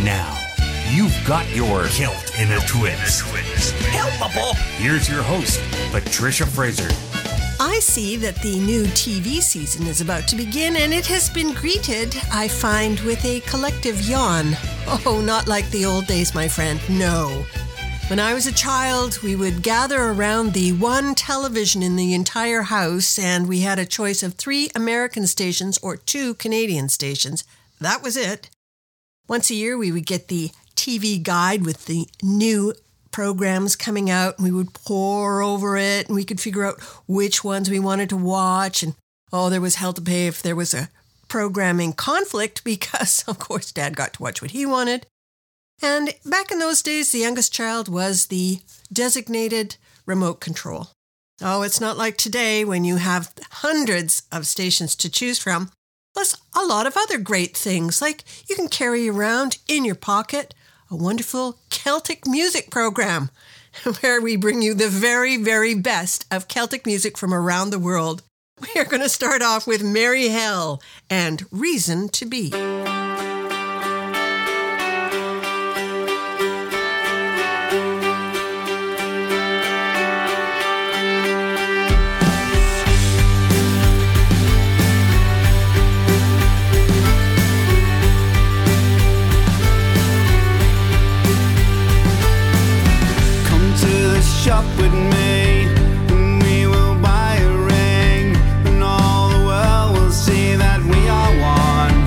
Now, you've got your Kilt in a Twist. Helpable. Here's your host, Patricia Fraser. I see that the new TV season is about to begin, and it has been greeted, I find, with a collective yawn. Oh, not like the old days, my friend, no. When I was a child, we would gather around the one television in the entire house, and we had a choice of 3 American stations or 2 Canadian stations. That was it. Once a year, we would get the TV guide with the new programs coming out, and we would pore over it, and we could figure out which ones we wanted to watch. And there was hell to pay if there was a programming conflict, because, of course, Dad got to watch what he wanted. And back in those days, the youngest child was the designated remote control. Oh, it's not like today when you have hundreds of stations to choose from, plus a lot of other great things, like you can carry around in your pocket a wonderful Celtic music program where we bring you the very, very best of Celtic music from around the world. We are going to start off with Merry Hell and Reason to Be. Shop with me, and we will buy a ring, and all the world will see that we are one.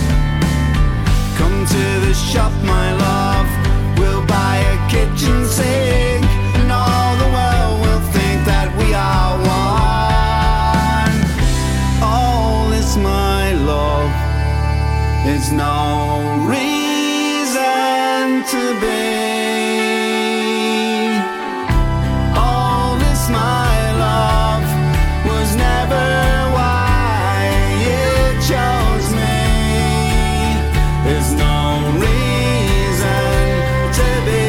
Come to the shop, my love, we'll buy a kitchen sink, and all the world will think that we are one. All this, my love, is no reason to be. My love was never why you chose me. There's no reason to be.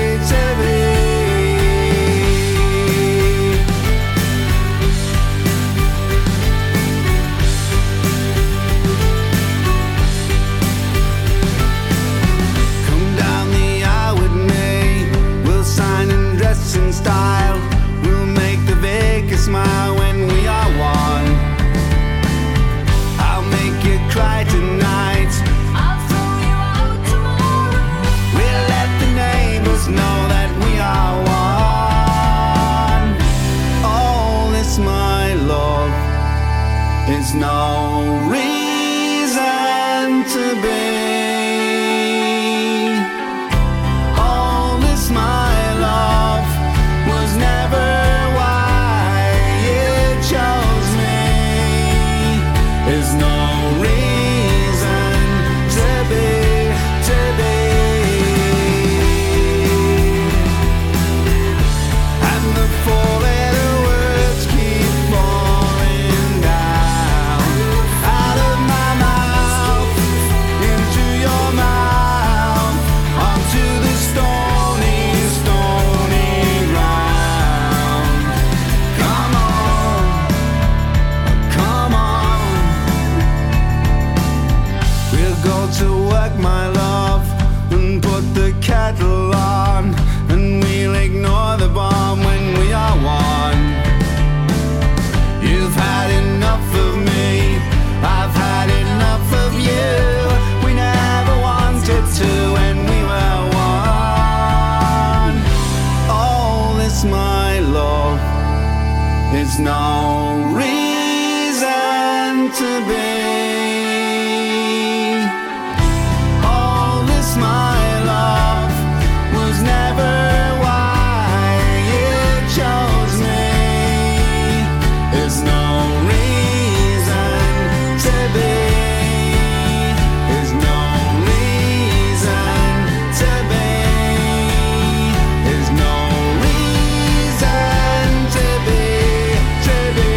Come down the aisle with me, we'll sign and dress in style. Smile when we are one. I'll make you cry tonight. I'll throw you out tomorrow. We'll let the neighbors know that we are one. All this, my love, is no reason to be. All this, my love, was never there's no reason to be. And the 4-letter words keep falling down out of my mouth into your mouth onto the stony, stony ground. Come on, come on. We'll go to work, my love, and put the kettle on, and we'll ignore the bomb when we are one. You've had enough of me, I've had enough of you. We never wanted to when we were one. All this, my love, is no reason to be. My love was never why you chose me. There's no reason to be. There's no reason to be. There's no reason to be.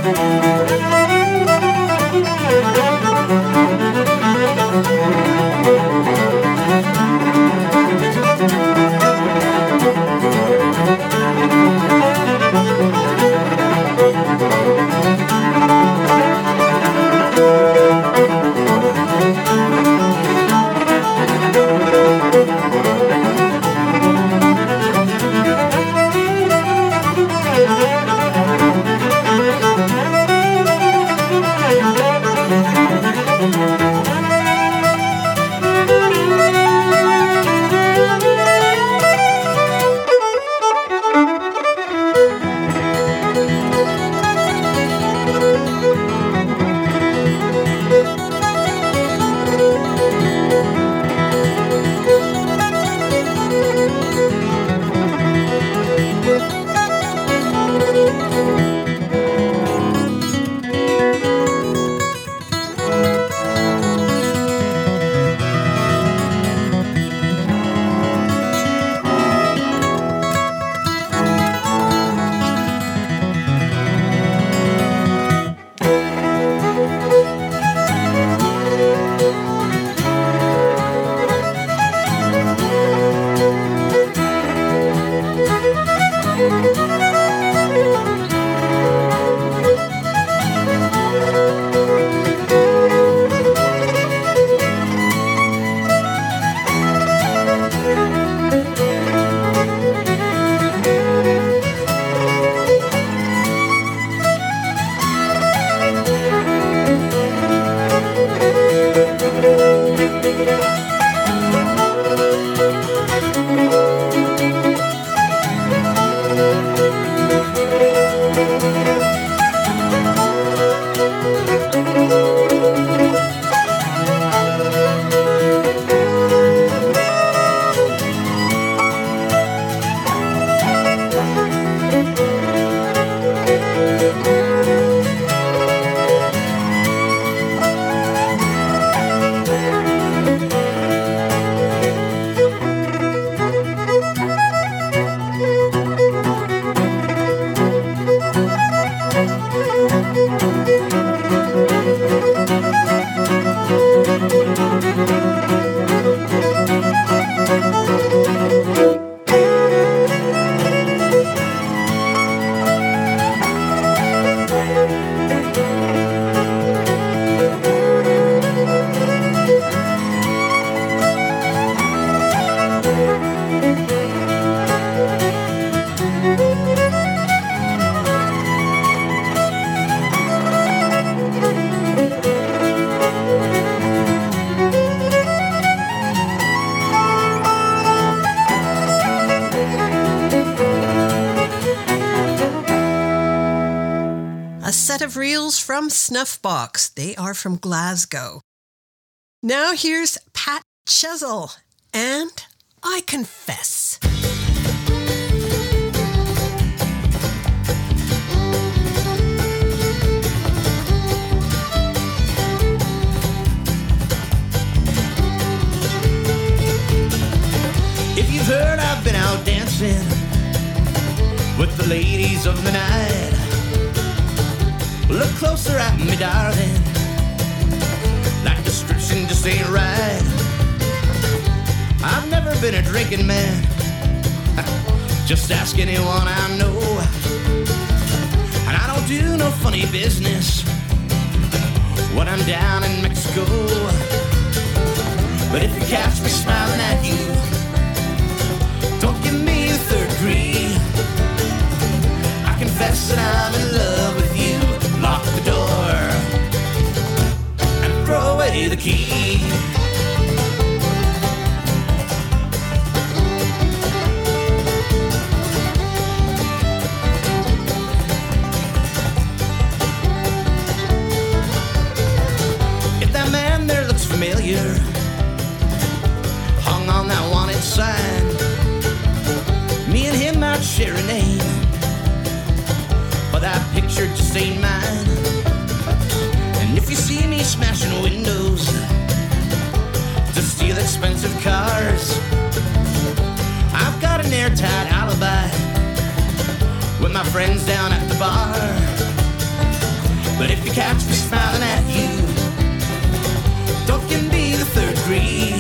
Set of reels from Snuffbox. They are from Glasgow. Now here's Pat Chesel, and I Confess. If you've heard I've been out dancing with the ladies of the night, look closer at me, darling. That description just ain't right. I've never been a drinking man. Just ask anyone I know. And I don't do no funny business when I'm down in Mexico. But if you catch me smiling at you, don't give me the third degree. I confess that I'm in love with you. Lock the door and throw away the key. If that man there looks familiar, hung on that wanted sign, me and him might share a name, but that picture just ain't mine. And if you see me smashing windows to steal expensive cars, I've got an airtight alibi with my friends down at the bar. But if you catch me smiling at you, don't give me the third degree.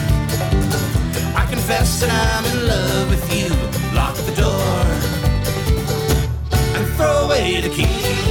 I confess that I'm in love with you. Lock the door and throw away the key.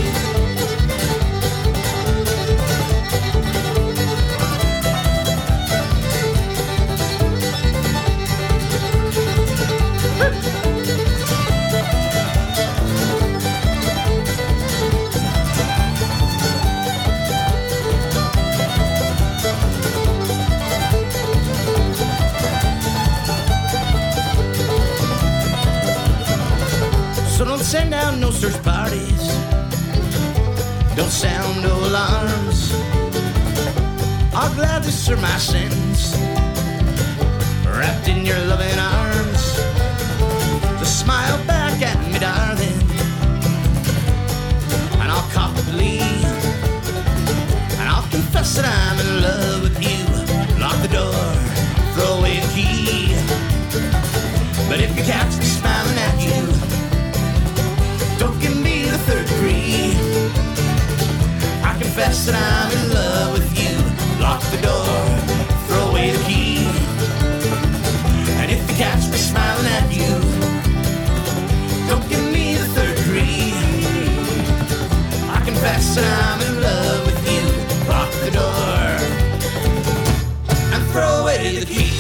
So don't send out no search parties, don't sound no alarms. I'll gladly serve my sins, wrapped in your loving arms. Just smile back at me, darling, and I'll cop the lead, and I'll confess that I'm in love with you. Lock the door, throw away the key. But if you catch me smiling at you, don't give me the third degree. I confess that I'm in love with you. Lock the door, throw away the key. And if you catch me smiling at you, don't give me the third degree. I confess that I'm in love with you. Lock the door and throw away the key.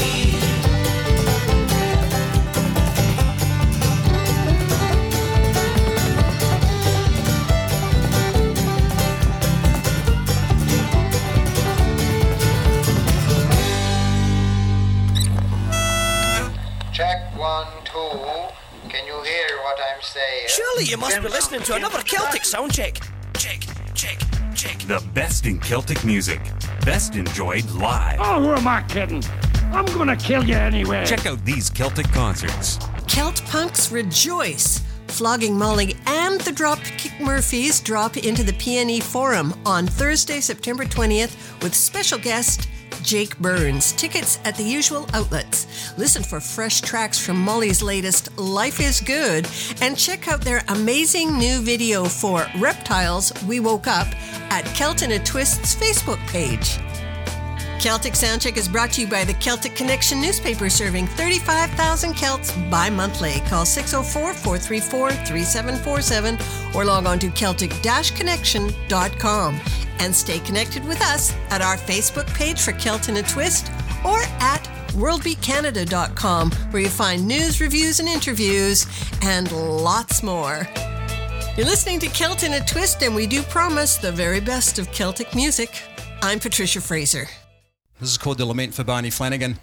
Check 1, 2. Can you hear what I'm saying? Surely you must be listening to another Celtic sound check. Check, check, check. The best in Celtic music. Best enjoyed live. Oh, who am I kidding? I'm gonna kill you anyway. Check out these Celtic concerts. Celt Punks rejoice. Flogging Molly and the Dropkick Murphys drop into the PNE Forum on Thursday, September 20th with special guest Jake Burns. Tickets at the usual outlets. Listen for fresh tracks from Molly's latest Life is Good and check out their amazing new video for Reptiles We Woke Up at Celt in a Twist's Facebook page. Celtic Soundcheck is brought to you by the Celtic Connection newspaper, serving 35,000 Celts bi-monthly. Call 604-434-3747 or log on to Celtic-Connection.com. And stay connected with us at our Facebook page for Celt in a Twist or at worldbeatcanada.com, where you find news, reviews, and interviews, and lots more. You're listening to Celt in a Twist, and we do promise the very best of Celtic music. I'm Patricia Fraser. This is called The Lament for Barney Flanagan.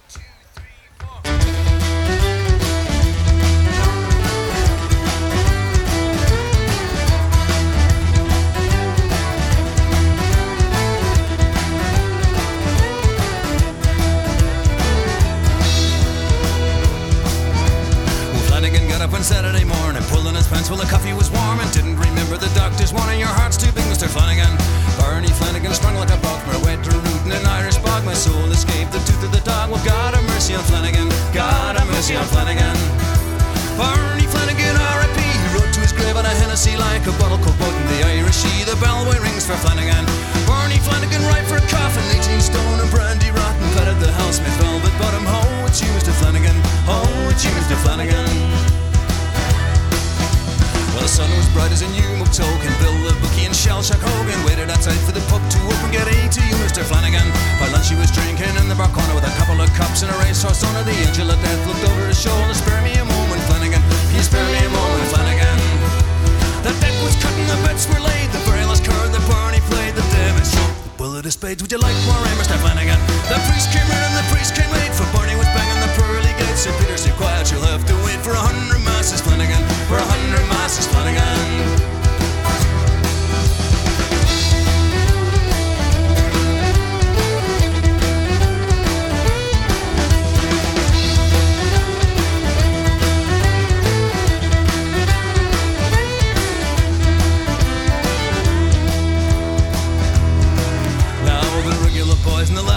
Flanagan got up on Saturday morning, pulling his pants while the coffee was warm, and didn't remember the doctor's warning. Your heart's too big, Mr. Flanagan. Barney Flanagan sprung like a bogmer, wet to root in an Irish bog. My soul escaped the tooth of the dog. Well, God have mercy on Flanagan. God have mercy on Flanagan. Barney Flanagan, R.I.P. He rode to his grave on a Hennessy like a bottle called boat in the Irish Sea. The bellboy rings for Flanagan. Barney Flanagan, ripe for a coffin, 18 stone and brandy rotten. Patted the housemaid velvet bottom. Oh, it's you, Mr. Flanagan. Oh, it's you, Mr. Flanagan. Well, the sun was bright as a new Mook token. Bill the bookie and Shellshock Hogan waited outside for the pub to open. Get A to you, Mr. Flanagan. By lunch he was drinking in the bar corner with a couple of cups and a racehorse owner. The angel of death looked over his shoulder. Spare me a moment, Flanagan. Can you spare me a moment, Flanagan? The deck was cut and the bets were laid. The very last card that Barney played, the Davis shot the bullet of spades. Would you like more, Mr. Flanagan? The priest came in and the priest came late, for Barney was banging the pearly gates. St. Peter said, quiet, you'll have to wait for 100 masses, Flanagan. For 100 masses, Flanagan. Now the regular boys and the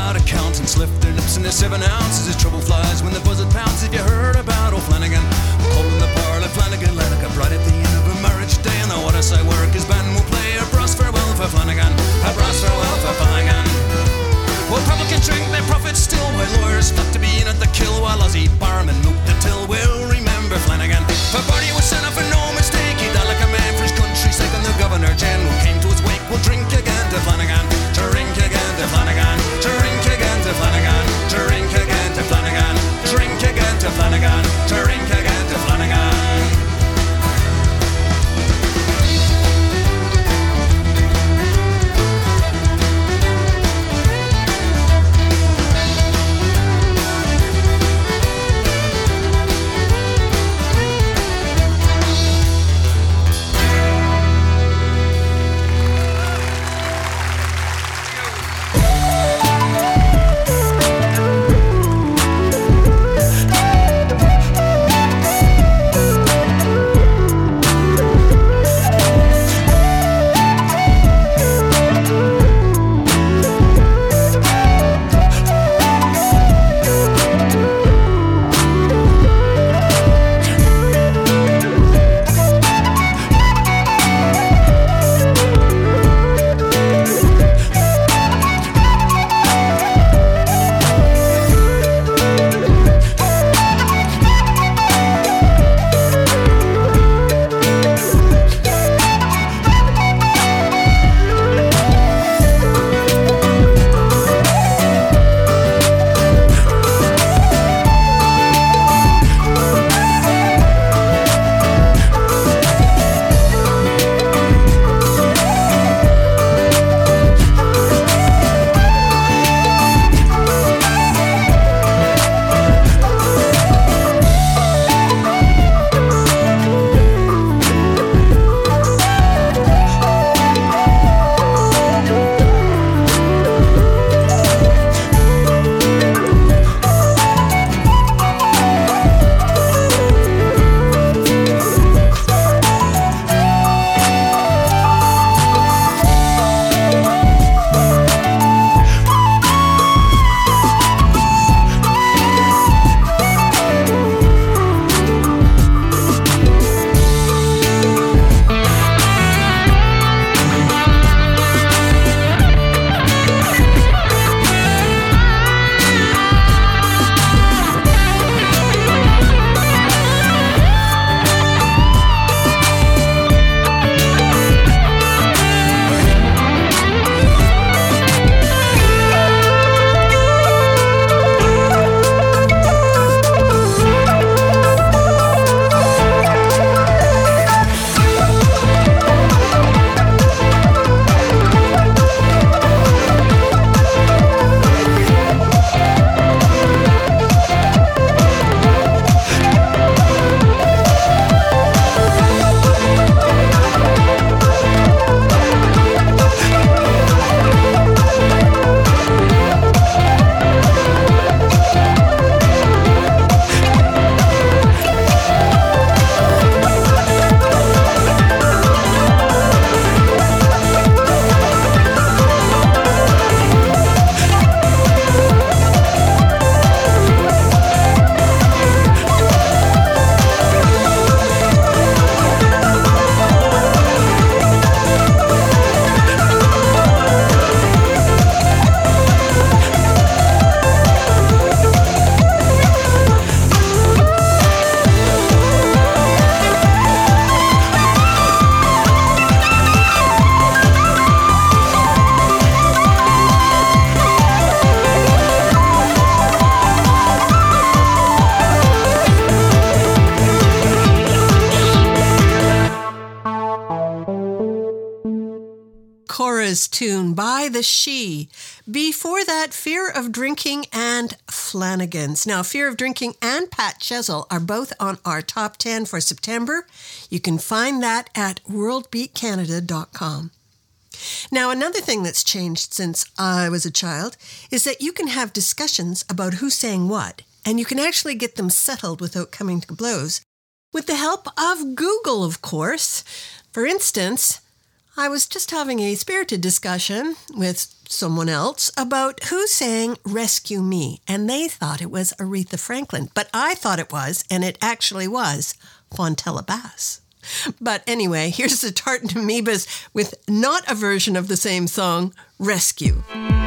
Cora's tune by the She. Before that, Fear of Drinking and Flanagan's. Now, Fear of Drinking and Pat Chesil are both on our top 10 for September. You can find that at worldbeatcanada.com. Now, another thing that's changed since I was a child is that you can have discussions about who sang what, and you can actually get them settled without coming to blows, with the help of Google, of course. For instance, I was just having a spirited discussion with someone else about who sang Rescue Me, and they thought it was Aretha Franklin, but I thought it was, and it actually was, Fontella Bass. But anyway, here's the Tartan Amoebas with not a version of the same song, Rescue.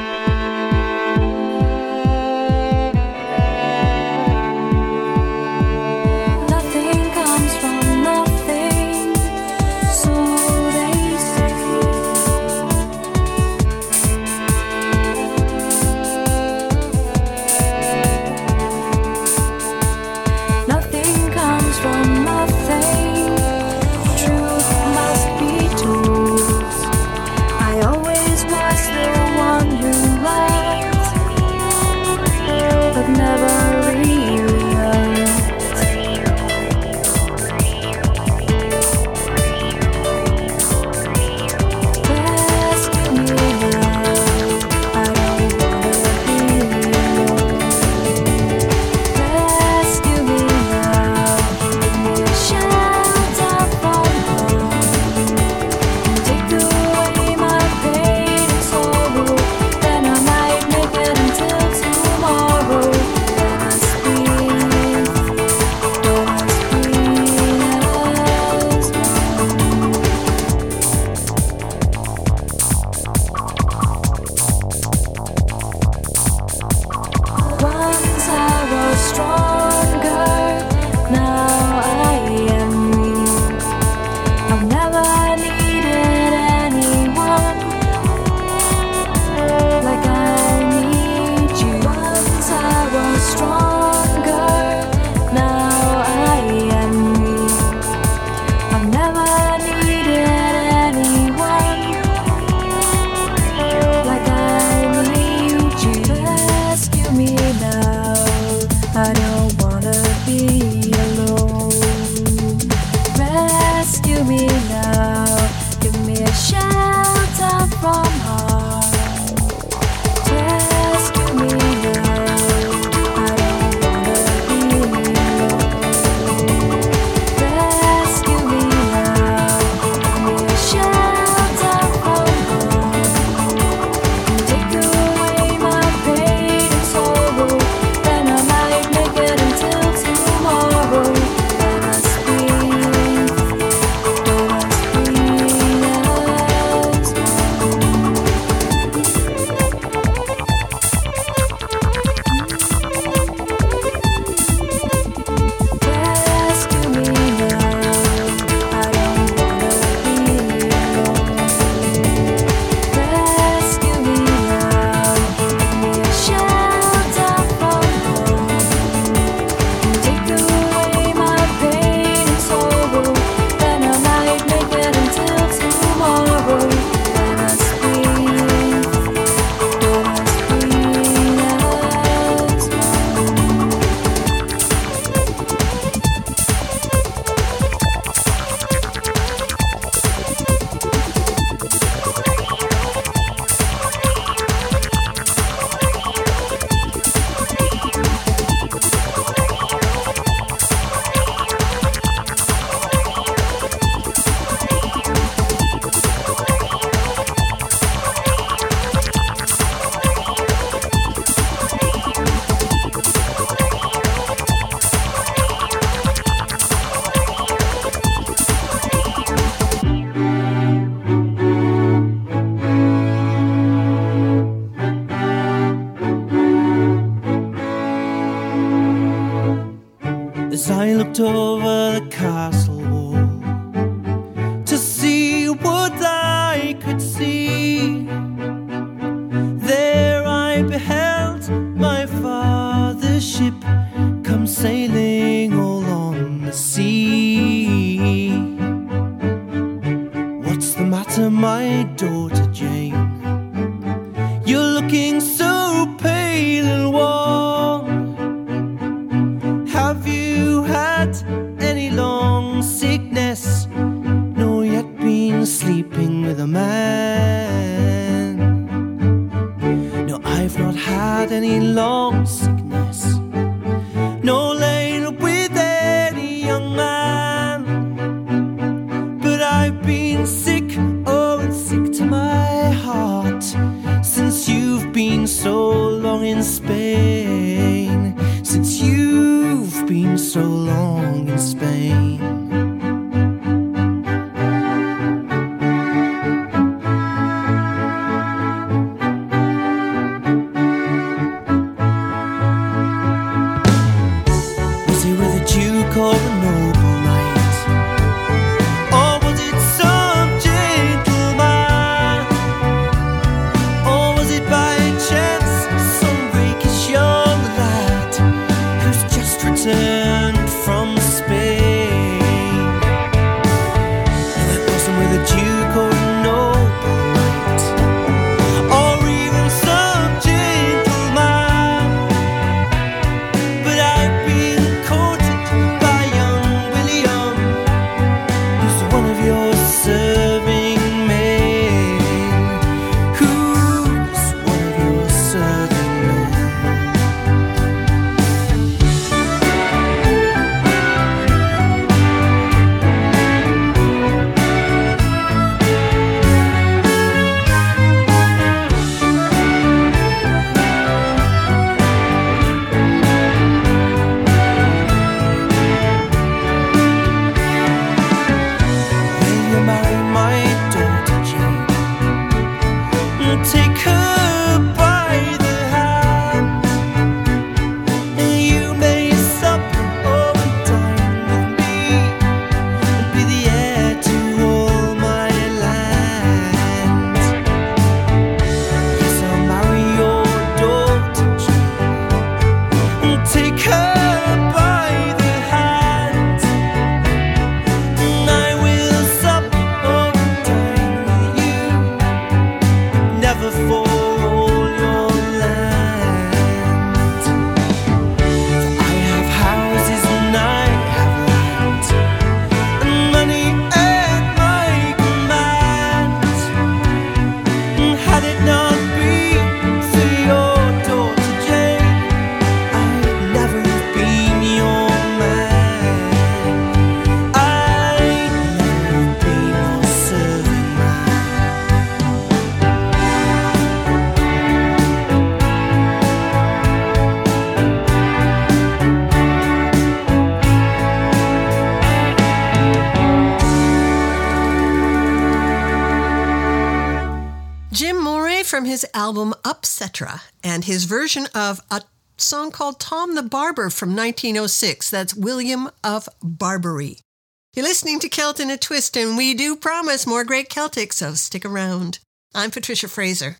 Nothing comes from nothing, so they say. Nothing comes from nothing. Truth must be told. I always was the one who loved, but never really loved. Rescue me now, I don't wanna be alone. Rescue me now, give me a shelter from harm. Take away my pain and sorrow, then I might make it until tomorrow. Let us breathe as one. Once I was stronger, now I am weak. I've never needed anyone like I need you. Once I was stronger, now I am weak. I've never needed anyone like I need you. Rescue me now, I don't wanna be alone. Rescue me now, give me a shelter from harm. Rescue me now, I don't wanna be alone. Rescue me now, give me a shelter from harm. Take away my pain and sorrow, then I might make it until tomorrow. Let us breathe as one. Rescue me now, I don't wanna be alone. Rescue me now, give me a shelter from harm. Take away my pain and sorrow, then I might make it until tomorrow. Let us breathe as one. As I looked over the castle wall to see what I could see, there I beheld my father's ship come sailing all on the sea. What's the matter, my daughter Jane? been sick, oh, and sick to my heart, since you've been so long in Spain, since you've been so long in Spain. Was he with a Duke or a noble knight? Or was it some gentleman? Or was it by chance some rakish young lad who's just returned from Spain? And it wasn't with a Duke or a noble knight, or even some gentleman, but I've been courted by young William, who's one of your serving men, who's one of your serving men. Will you marry my daughter Jane? Take her by the hand, and you may sup or dine with me, and be the heir to all my land. Yes, I'll marry your daughter Jane, take her by the hand, and I will sup or dine with you, never for all your land. For I have houses and I have land, and money at my command. And had it not been for your daughter Jane, I'd never have been your man. I'd never have been your serving man. Jim Moray from his album Upcetera, and his version of a song called Tom the Barber from 1906. That's William of Barbary. You're listening to Celt in a Twist, and we do promise more great Celtic, so stick around. I'm Patricia Fraser.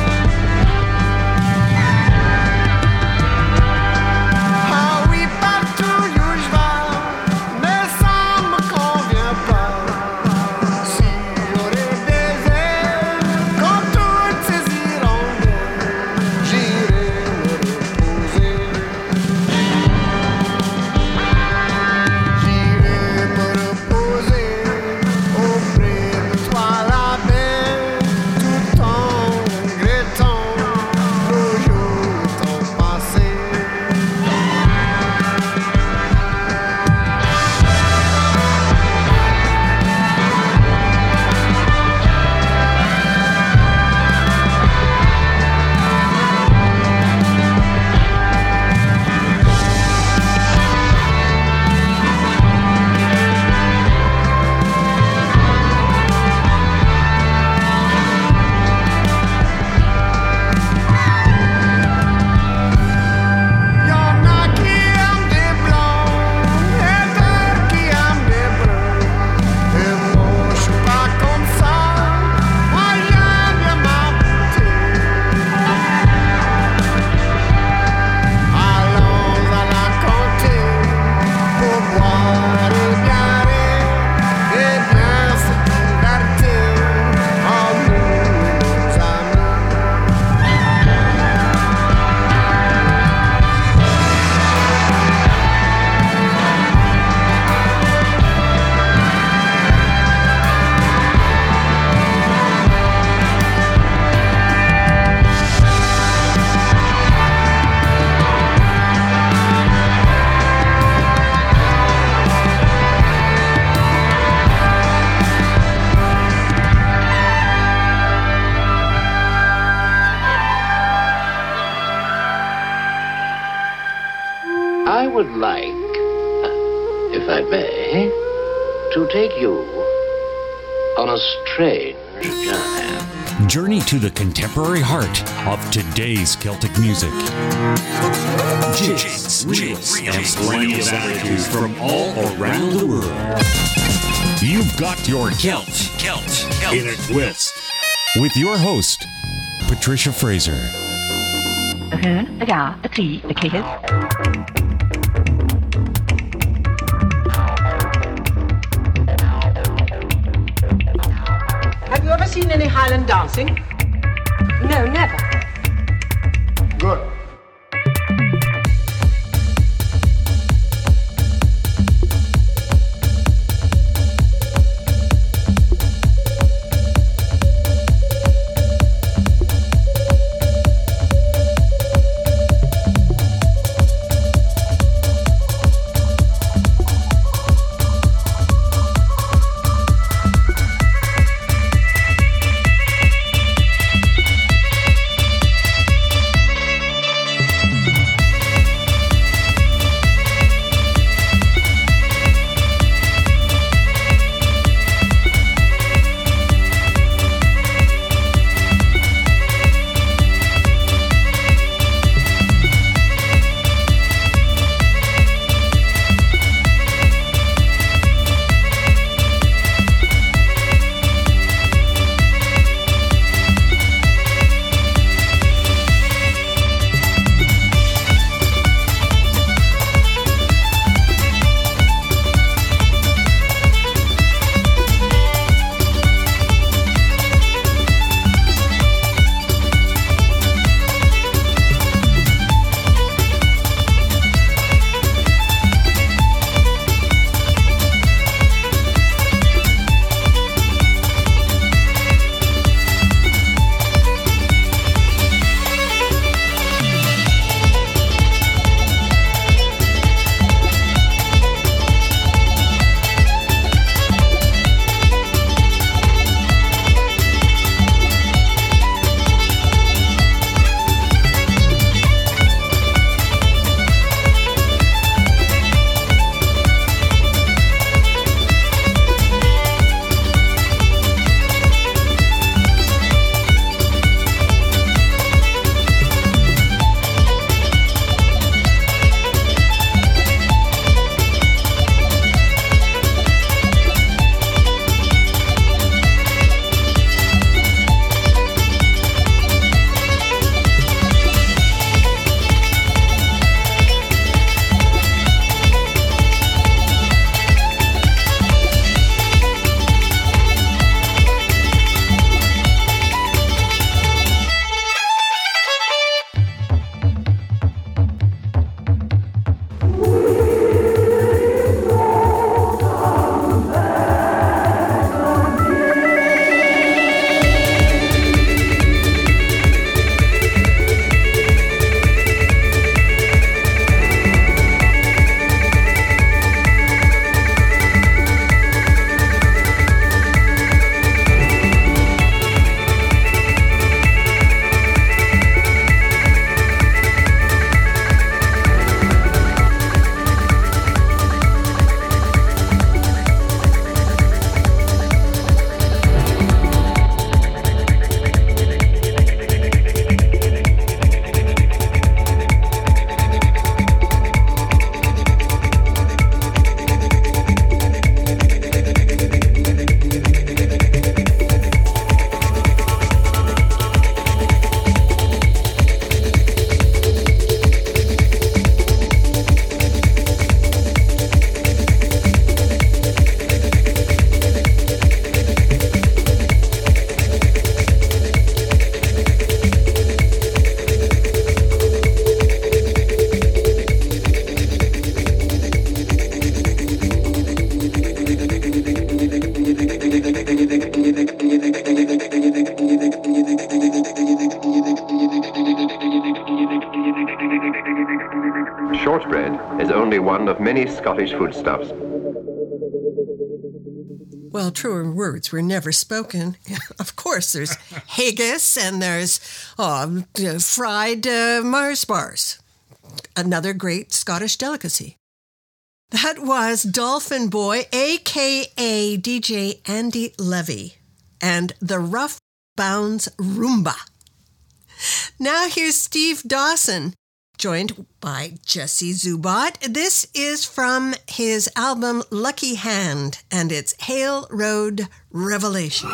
How we bout I would like, if I may, to take you on a strange journey. Journey to the contemporary heart of today's Celtic music. Jigs, reels, and plenty of attitude from all around the world. You've got your Celt in a twist. With your host, Patricia Fraser. The Hoon, the Ga, the Tree, the Cricket. Have you ever seen any Highland dancing? No, never. Good. Shortbread is only one of many Scottish foodstuffs. Well, truer words were never spoken. Of course, there's haggis and there's fried Mars bars. Another great Scottish delicacy. That was Dolphin Boy, a.k.a. DJ Andy Levy, and the Rough Bounds Rumba. Now here's Steve Dawson, joined by Jesse Zubat. This is from his album Lucky Hand, and it's Hale Road Revelation.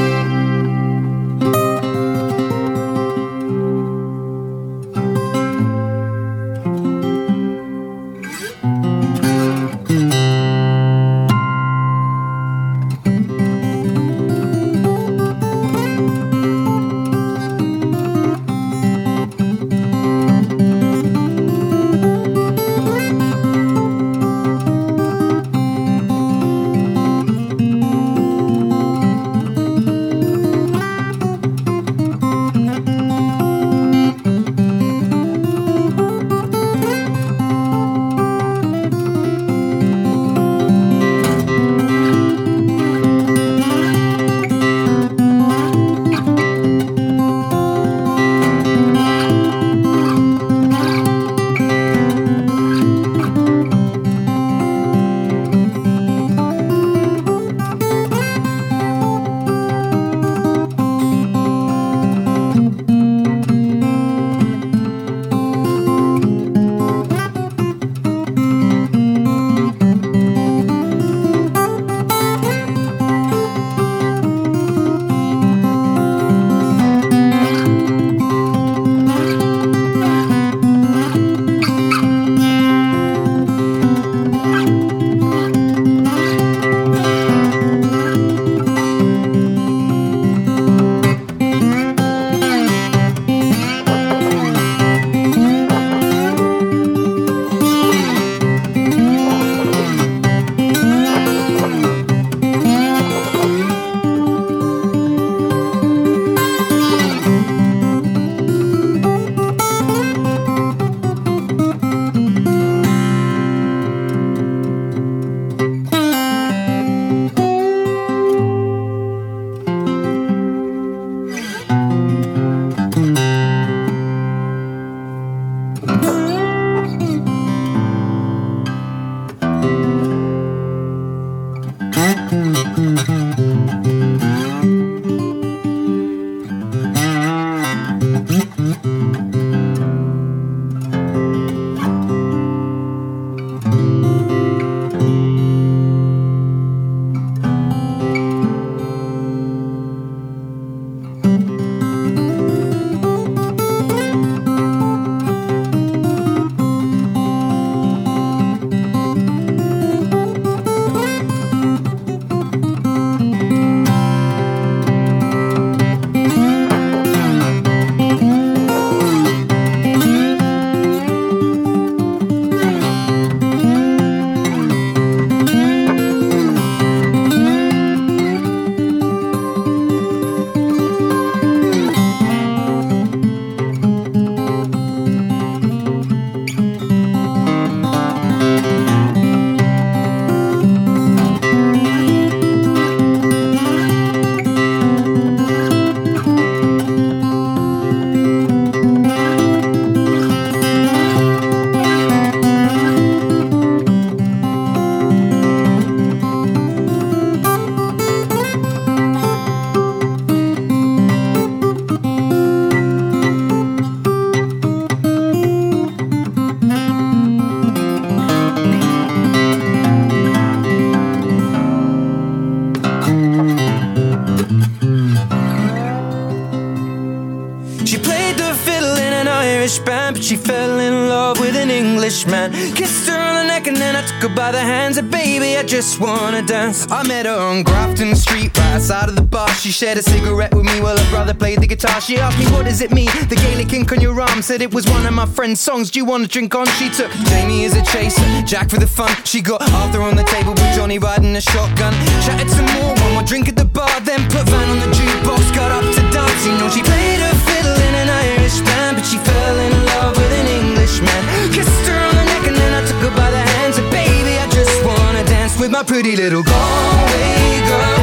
She fell in love with an Englishman. Kissed her on the neck and then I took her by the hands. And baby, I just wanna dance. I met her on Grafton Street, right outside of the bar. She shared a cigarette with me while her brother played the guitar. She asked me, what does it mean? The Gaelic ink on your arm. Said it was one of my friend's songs. Do you wanna drink on? She took Jamie as a chaser, Jack for the fun. She got Arthur on the table with Johnny riding a shotgun. Chatted some more, one more drink at the bar. Then put Van on the jukebox, got up to dance. You know she played her fiddle in an Irish band, but she fell in love with an Englishman. Kissed her on the neck and then I took her by the hands. And baby, I just wanna dance with my pretty little Galway girl.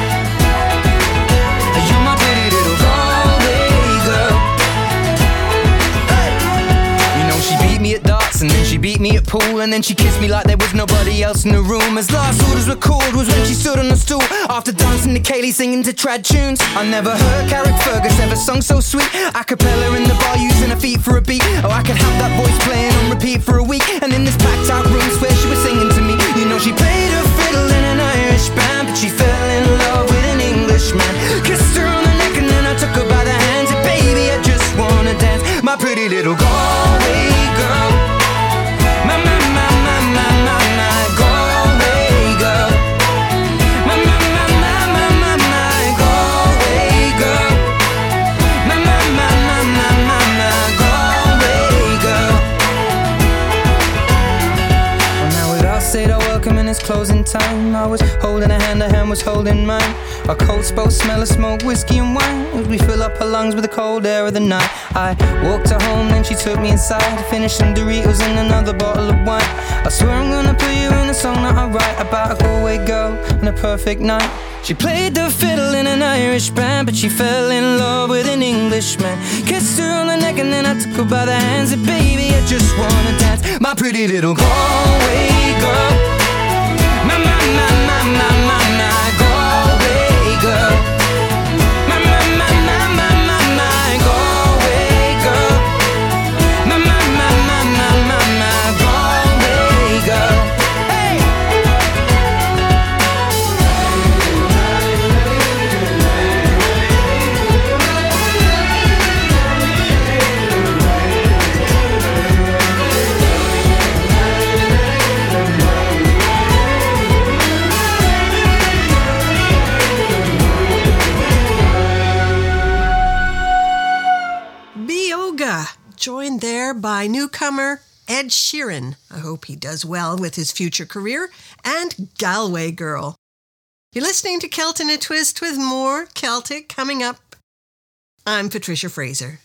You're my pretty little Galway girl. Hey. You know she beat me at beat me at pool, and then she kissed me like there was nobody else in the room. As last orders were called was when she stood on the stool, after dancing to Kaylee singing to trad tunes. I never heard Carrick Fergus ever sung so sweet. A cappella in the bar using her feet for a beat. Oh, I could have that voice playing on repeat for a week. And in this packed out room where she was singing to me, you know she played her fiddle in an Irish band, but she fell in love with an Englishman. Kissed her on the neck and then I took her by the hands. And baby, I just wanna dance, my pretty little Galway girl. My Galway girl. My Galway girl. My Galway girl. Well, now we've all said our welcome and it's closing time. I was holding her hand was holding mine. Our coats both smell of smoke, whiskey and wine, as we fill up her lungs with the cold air of the night. I walked her home, then she took me inside to finish some Doritos and another bottle of wine. I swear I'm gonna put you in a song that I write about a Galway girl and a perfect night. She played the fiddle in an Irish band, but she fell in love with an Englishman. Kissed her on the neck and then I took her by the hands. And baby, I just wanna dance, my pretty little Galway girl. My Galway girl. My Galway girl. My Galway girl. Hey! Joined there by newcomer Ed Sheeran. I hope he does well with his future career. And Galway Girl. You're listening to Celt in a Twist with more Celtic coming up. I'm Patricia Fraser.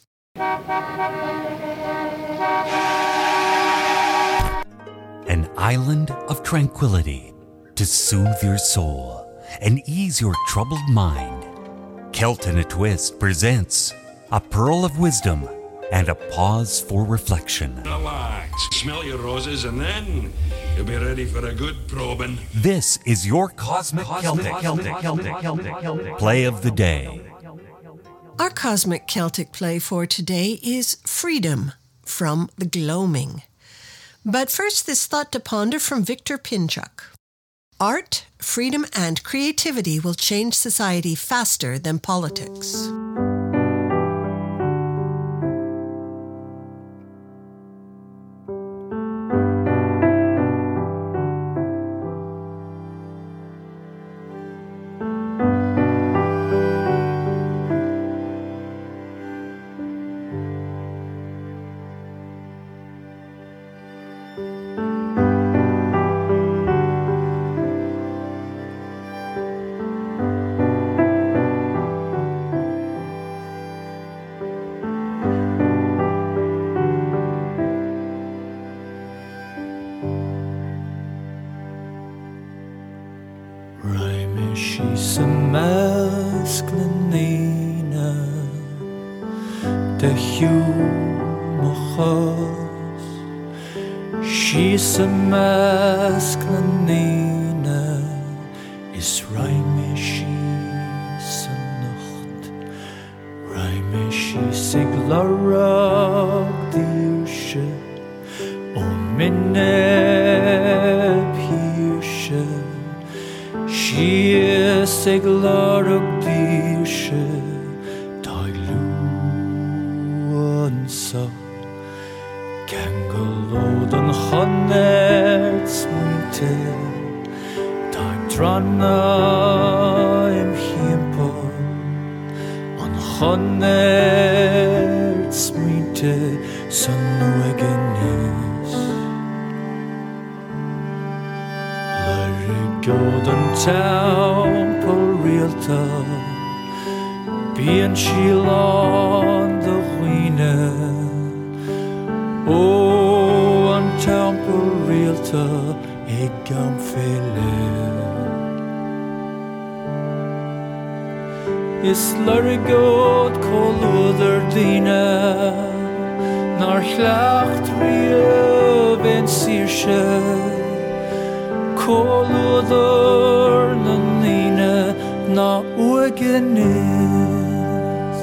An island of tranquility to soothe your soul and ease your troubled mind. Celt in a Twist presents a pearl of wisdom and a pause for reflection. Relax, smell your roses, and then you'll be ready for a good probing. This is your Cosmic Celtic Play of the Day. Our Cosmic Celtic play for today is Freedom from the Gloaming. But first, this thought to ponder from Victor Pinchuk. Art, freedom, and creativity will change society faster than politics. She's a mask na nina is raime she's a nacht raime she's a glarag diushe o minne piushe she is a glarag diushe tailu ansa Gangalod an chonert sminte Daim drana im hiempo An chonert sminte San nuegenis Larigod an tempo realta Bien shilon the ruine Oh, an temple realta eg am fele Is larigod koluder dina Nar chlacht riöv and Sirsha Kolodor Nanina Na Ugenis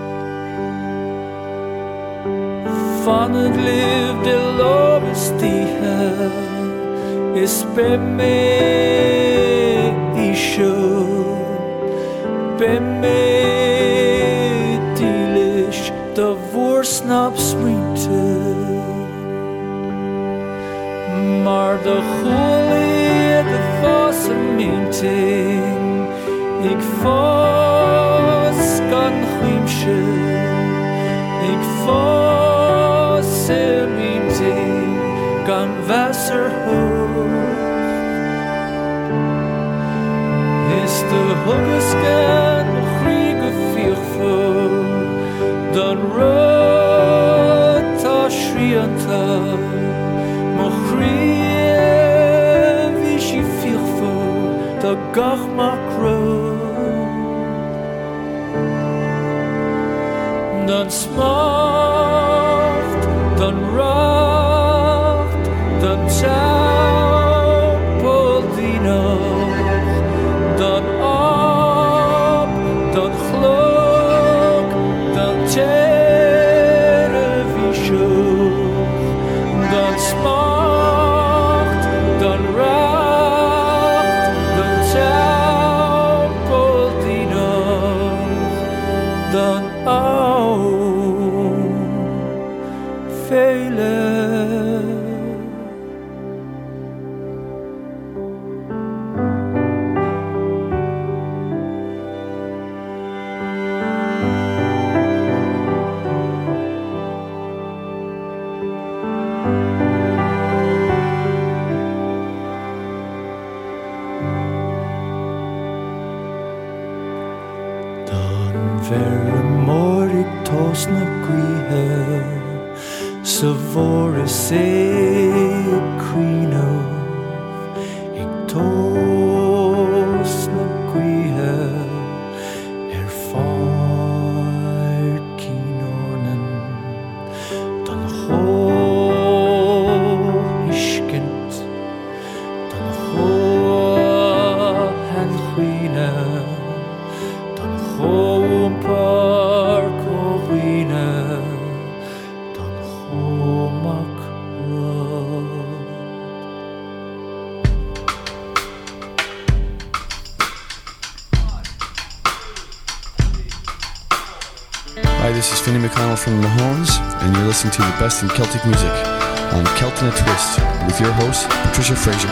Van het liv de lovestiha Is bemme isho Bemme dilish De voorsnap sprinten Maar de goeie de vasseminting Ik vas kan grimsje Ik vasseminting kan wasser hoog Is de huggesken nog riege viervol Dan rot a schrianta Mochrie vishi viervol Da gach makro Dan smacht Dan racht Dan ciao Poldino Dan op Dan glok Dan television Dan smacht Dan racht Dan ciao Poldino Dan vele Dan verre morig tos na gwihe Så våre se krino Ik tos na gwihe fart kinornen Dan ho iskent Dan ho han gwine Dan ho par korine Hi, this is Finney McConnell from the Mahones, and you're listening to the best in Celtic music on Celt in a Twist with your host, Patricia Fraser.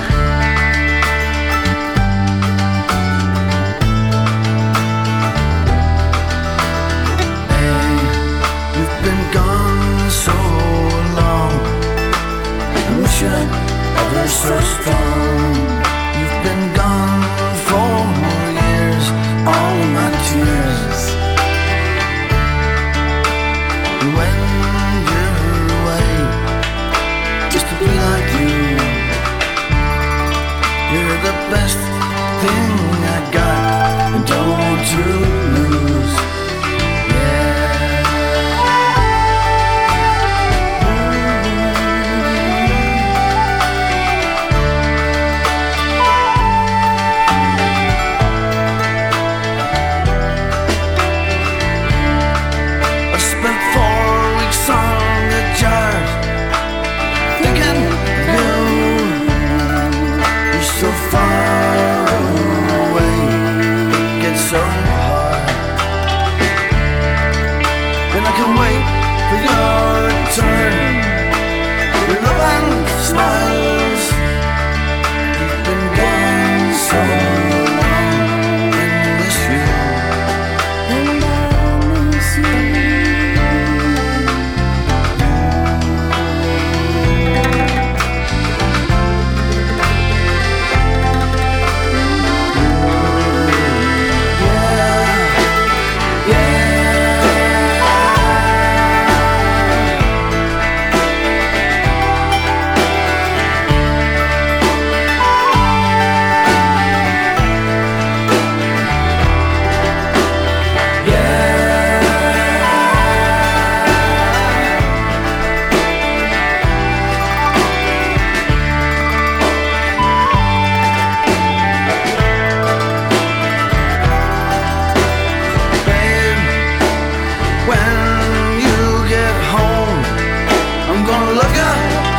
You've been gone so long I wish you'd ever so strong You've been gone for years All of my tears When you're away Just to be like you You're the best thing I got And don't you lose So far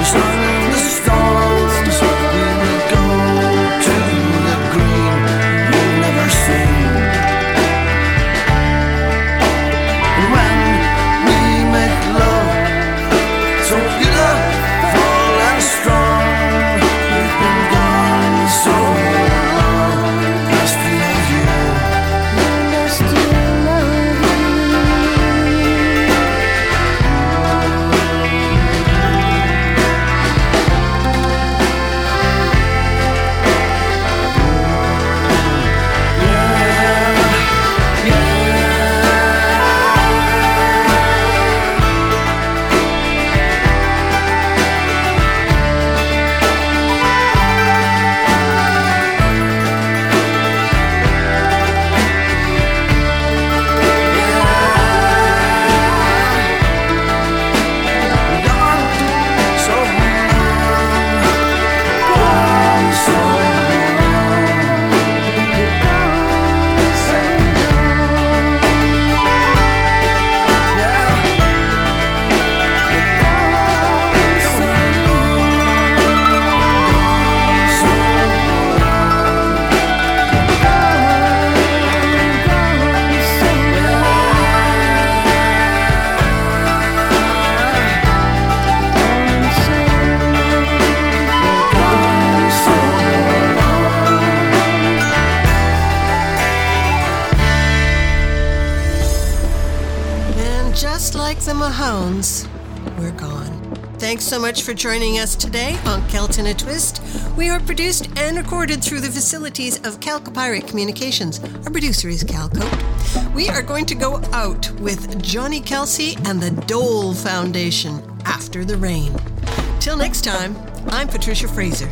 Just like the Mahones, we're gone. Thanks so much for joining us today on Celt in a Twist. We are produced and recorded through the facilities of Calcopyrate Communications. Our producer is Cal Cote. We are going to go out with Johnny Kelsey and the Dole Foundation, After the Rain. Till next time, I'm Patricia Fraser.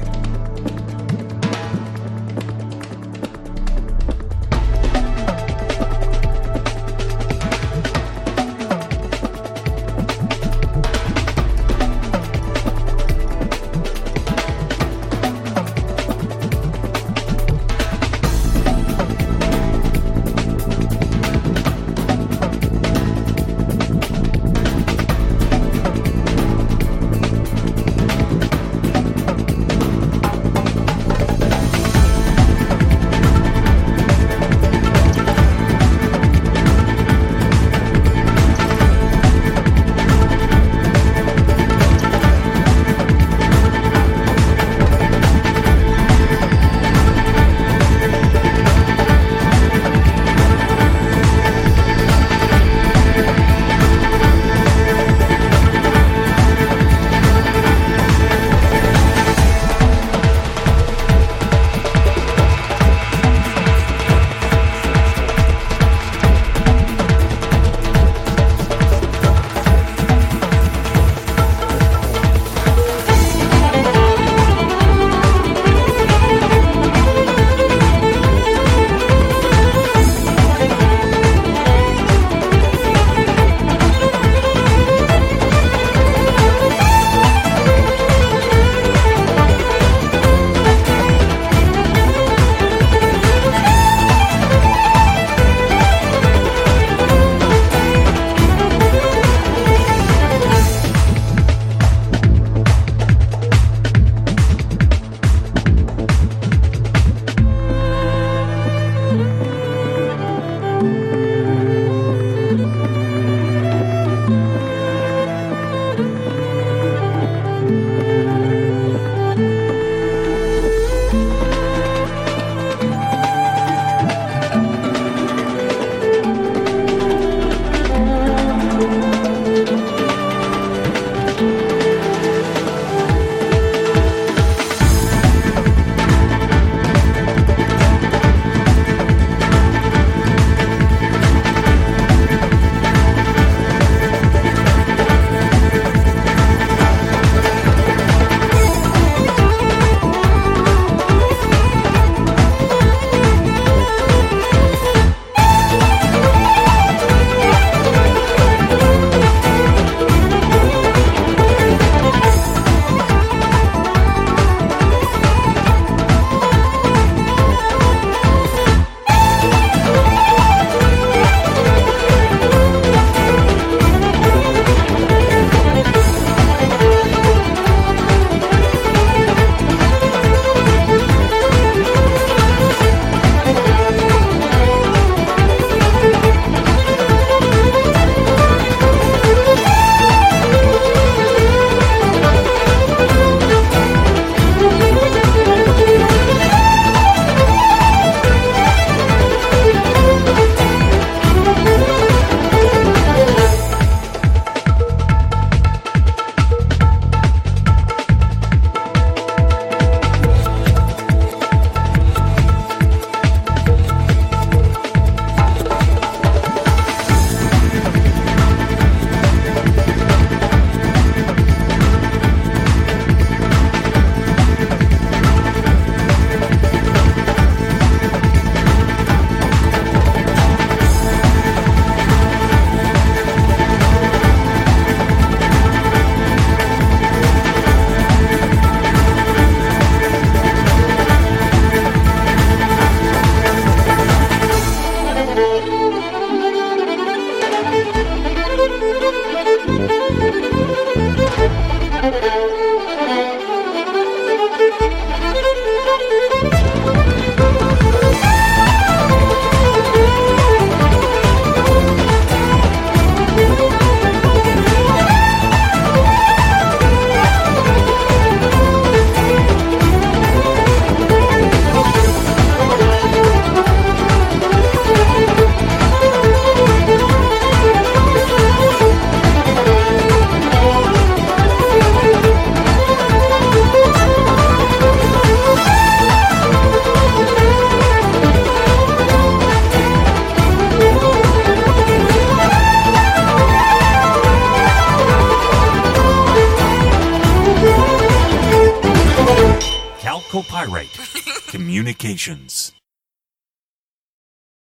Calcopyrite Communications.